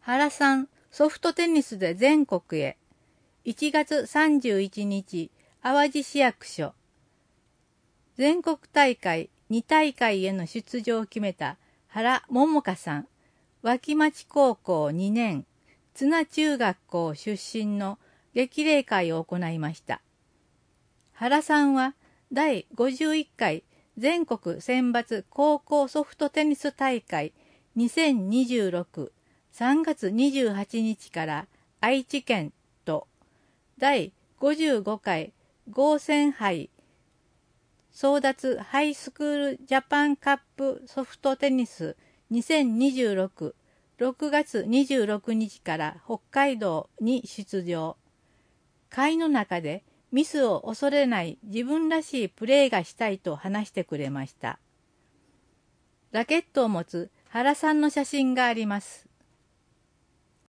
原さん、ソフトテニスで全国へ。1月31日、淡路市役所。全国大会2大会への出場を決めた原桃香さん、脇町高校2年、津奈中学校出身の激励会を行いました。原さんは第51回全国選抜高校ソフトテニス大会2026 3月28日から愛知県と第55回豪泉杯争奪ハイスクールジャパンカップソフトテニス2026 6月26日から北海道に出場。会の中でミスを恐れない自分らしいプレーがしたいと話してくれました。ラケットを持つ原さんの写真があります。